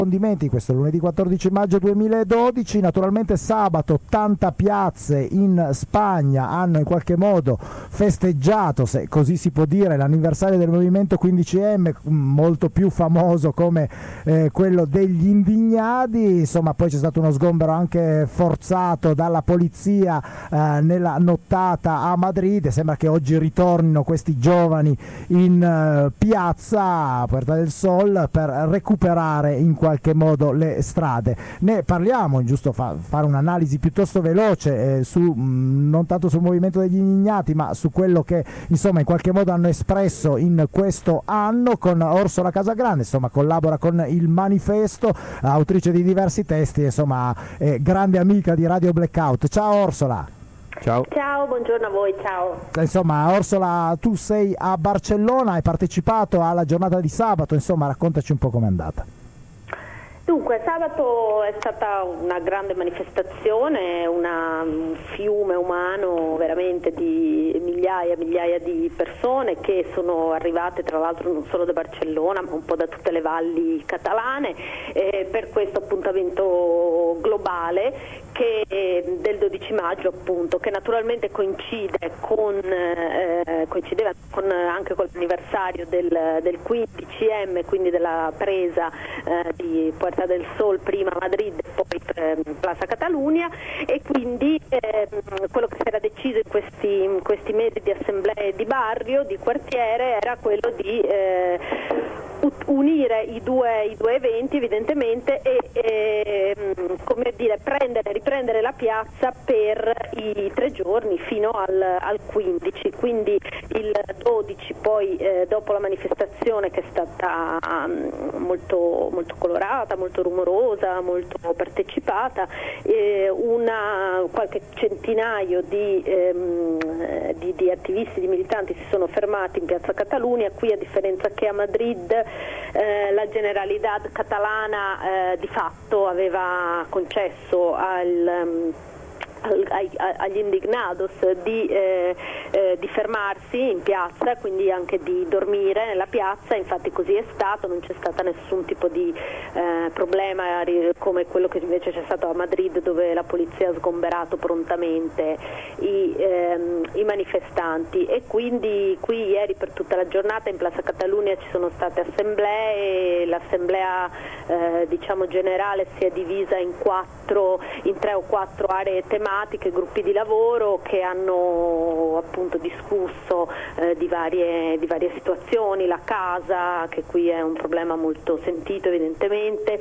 approfondimenti questo lunedì 14 maggio 2012. Naturalmente sabato tante piazze in Spagna hanno in qualche modo festeggiato, se così si può dire, l'anniversario del movimento 15M, molto più famoso come quello degli indignati. Insomma, poi c'è stato uno sgombero anche forzato dalla polizia nella nottata a Madrid. Sembra che oggi ritornino questi giovani in piazza Puerta del Sol per recuperare in qualche modo le strade. Ne parliamo, giusto fare un'analisi piuttosto veloce non tanto sul movimento degli indignati, ma su quello che insomma in qualche modo hanno espresso in questo anno, con Orsola Casagrande. Insomma, collabora con il Manifesto, autrice di diversi testi, insomma grande amica di Radio Blackout. Ciao Orsola. Ciao. Ciao, buongiorno a voi, ciao. Insomma, Orsola, tu sei a Barcellona, hai partecipato alla giornata di sabato, insomma, raccontaci un po' com'è andata. Dunque, sabato è stata una grande manifestazione, un fiume umano veramente di migliaia e migliaia di persone che sono arrivate tra l'altro non solo da Barcellona ma un po' da tutte le valli catalane per questo appuntamento globale del 12 maggio, appunto, che naturalmente coincideva anche con l'anniversario del 15M, quindi della presa di Puerta del Sol, prima Madrid e poi Plaza Catalunya, e quindi quello che si era deciso in questi mesi di assemblee di barrio, di quartiere, era quello di unire i due eventi evidentemente e riprendere la piazza per i 3 giorni fino al 15, quindi il 12 poi dopo la manifestazione, che è stata molto, molto colorata, molto rumorosa, molto partecipata, qualche centinaio di attivisti, di militanti si sono fermati in piazza Catalunya. Qui, a differenza che a Madrid, la Generalitat catalana di fatto aveva concesso agli indignados di fermarsi in piazza, quindi anche di dormire nella piazza. Infatti così è stato, non c'è stato nessun tipo di problema come quello che invece c'è stato a Madrid, dove la polizia ha sgomberato prontamente i manifestanti. E quindi qui ieri per tutta la giornata in Plaza Catalunya ci sono state assemblee. L'assemblea generale si è divisa in 3 o 4 aree tematiche, gruppi di lavoro che hanno appunto discusso di varie situazioni, la casa, che qui è un problema molto sentito evidentemente,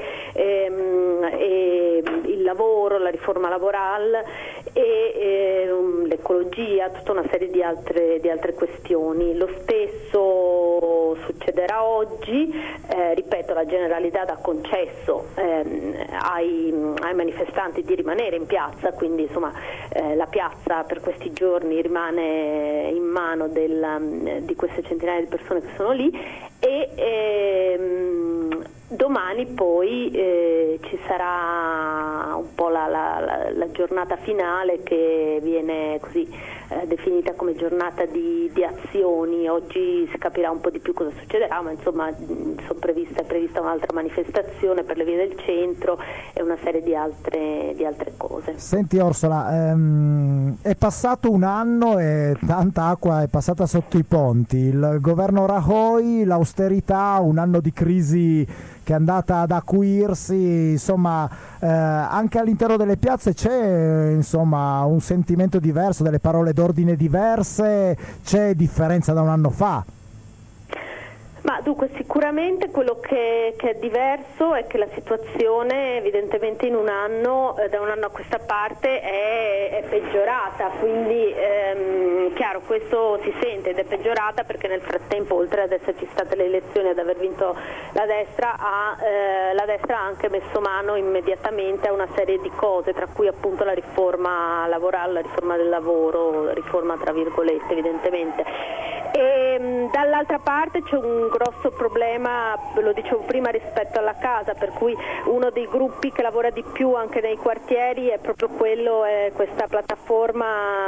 e il lavoro, la riforma laborale e l'ecologia, tutta una serie di altre questioni. Lo stesso succederà oggi. Ripeto, la Generalitat ha concesso ai manifestanti di rimanere in piazza, quindi insomma la piazza per questi giorni rimane in mano di queste centinaia di persone che sono lì, e domani poi ci sarà un po' la giornata finale, che viene così definita come giornata di azioni. Oggi si capirà un po' di più cosa succederà, ma insomma è prevista un'altra manifestazione per le vie del centro e una serie di altre cose. Senti Orsola, è passato un anno e tanta acqua è passata sotto i ponti. Il governo Rajoy, l'austerità, un anno di crisi che è andata ad acuirsi, insomma anche all'interno delle piazze c'è insomma un sentimento diverso, delle parole d'ordine diverse, c'è differenza da un anno fa? Ma dunque, sicuramente quello che è diverso è che la situazione evidentemente in un anno, da un anno a questa parte, è peggiorata, quindi chiaro, questo si sente ed è peggiorata perché nel frattempo, oltre ad esserci state le elezioni e ad aver vinto la destra ha anche messo mano immediatamente a una serie di cose, tra cui appunto la riforma laborale, la riforma del lavoro, riforma tra virgolette evidentemente. E Dall'altra parte c'è un grosso problema, ve lo dicevo prima, rispetto alla casa, per cui uno dei gruppi che lavora di più anche nei quartieri è proprio quello, questa piattaforma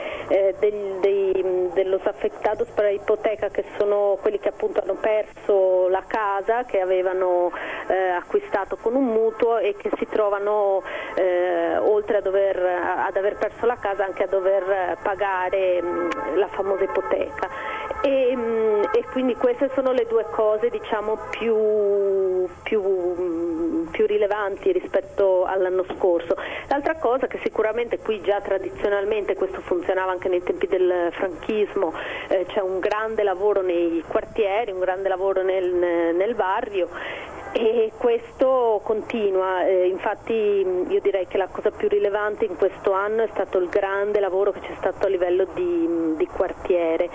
dello afectados per ipoteca, che sono quelli che appunto hanno perso la casa che avevano acquistato con un mutuo e che si trovano oltre ad aver perso la casa anche a dover pagare la famosa ipoteca. E quindi queste sono le due cose, diciamo, più rilevanti rispetto all'anno scorso. L'altra cosa, che sicuramente qui già tradizionalmente, questo funzionava anche nei tempi del franchismo, c'è un grande lavoro nei quartieri, un grande lavoro nel barrio, e questo continua. Infatti io direi che la cosa più rilevante in questo anno è stato il grande lavoro che c'è stato a livello di quartiere,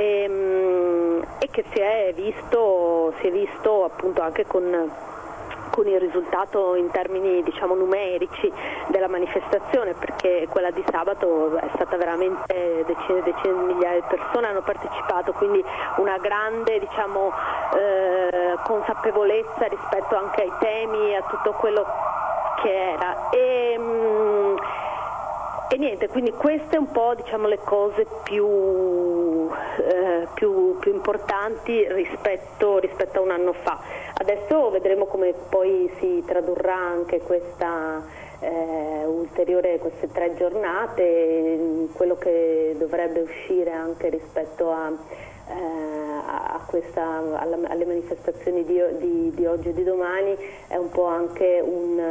e che si è visto appunto anche con il risultato in termini, diciamo, numerici della manifestazione, perché quella di sabato è stata veramente decine e decine di migliaia di persone hanno partecipato, quindi una grande, diciamo, consapevolezza rispetto anche ai temi, a tutto quello che era. E niente, quindi queste un po', diciamo, le cose più importanti rispetto a un anno fa. Adesso vedremo come poi si tradurrà anche questa queste 3 giornate, quello che dovrebbe uscire anche rispetto alle manifestazioni di oggi e di domani, è un po' anche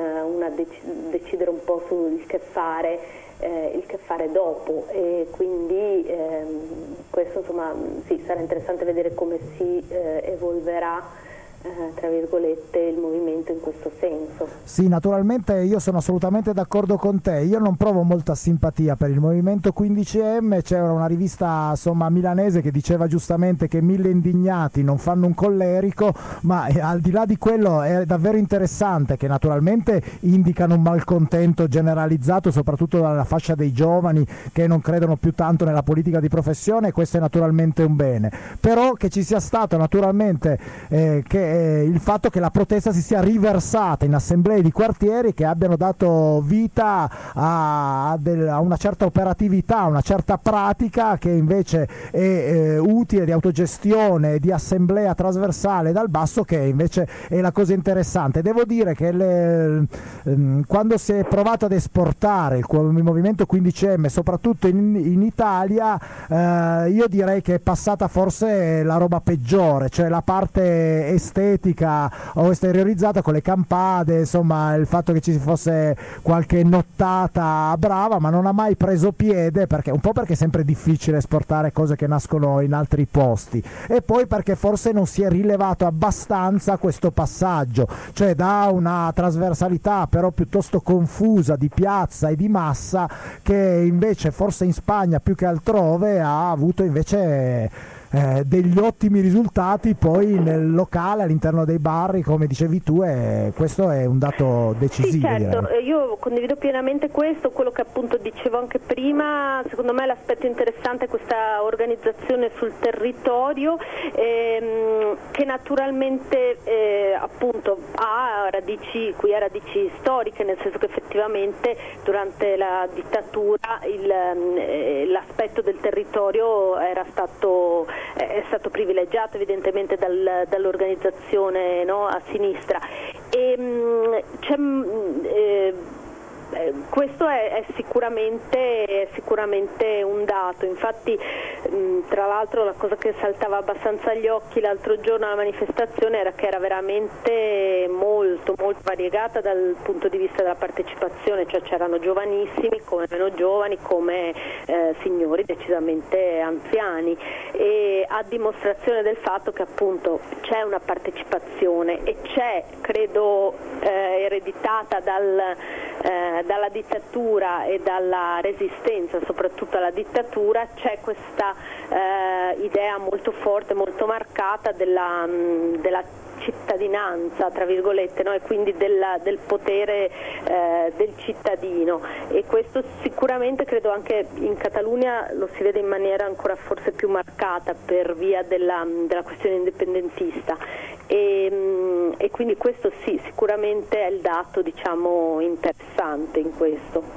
decidere un po' sul che fare. Il che fare dopo, e quindi questo, insomma, sì, sarà interessante vedere come si evolverà, tra virgolette, il movimento in questo senso. Sì, naturalmente io sono assolutamente d'accordo con te. Io non provo molta simpatia per il movimento 15M. C'era una rivista, insomma, milanese che diceva giustamente che 1000 indignati non fanno un collerico, ma al di là di quello è davvero interessante che naturalmente indicano un malcontento generalizzato, soprattutto dalla fascia dei giovani che non credono più tanto nella politica di professione, e questo è naturalmente un bene. Però che ci sia stato naturalmente il fatto che la protesta si sia riversata in assemblee di quartieri che abbiano dato vita a una certa operatività, una certa pratica che invece è utile, di autogestione e di assemblea trasversale dal basso, che invece è la cosa interessante. Devo dire che quando si è provato ad esportare il movimento 15M, soprattutto in Italia, io direi che è passata forse la roba peggiore, cioè la parte estetica o esteriorizzata con le campate, insomma, il fatto che ci fosse qualche nottata brava, ma non ha mai preso piede, perché è sempre difficile esportare cose che nascono in altri posti, e poi perché forse non si è rilevato abbastanza questo passaggio, cioè da una trasversalità però piuttosto confusa di piazza e di massa, che invece forse in Spagna più che altrove ha avuto invece degli ottimi risultati poi nel locale, all'interno dei bar, come dicevi tu, e questo è un dato decisivo. Sì, certo, direi. io condivido pienamente questo, quello che appunto dicevo anche prima. Secondo me l'aspetto interessante è questa organizzazione sul territorio, che naturalmente appunto ha radici storiche, nel senso che effettivamente durante la dittatura l'aspetto del territorio è stato privilegiato evidentemente dall'organizzazione, no, a sinistra, e questo è sicuramente un dato. Infatti, tra l'altro, la cosa che saltava abbastanza agli occhi l'altro giorno alla manifestazione era che era veramente molto molto variegata dal punto di vista della partecipazione, cioè c'erano giovanissimi, come meno giovani, come signori decisamente anziani, e a dimostrazione del fatto che appunto c'è una partecipazione, e c'è, credo, ereditata dalla dittatura e dalla resistenza, soprattutto alla dittatura, c'è questa idea molto forte, molto marcata della cittadinanza, tra virgolette, no? E quindi del potere del cittadino, e questo sicuramente credo anche in Catalogna lo si vede in maniera ancora forse più marcata per via della questione indipendentista, e quindi questo sì, sicuramente è il dato, diciamo, interessante in questo.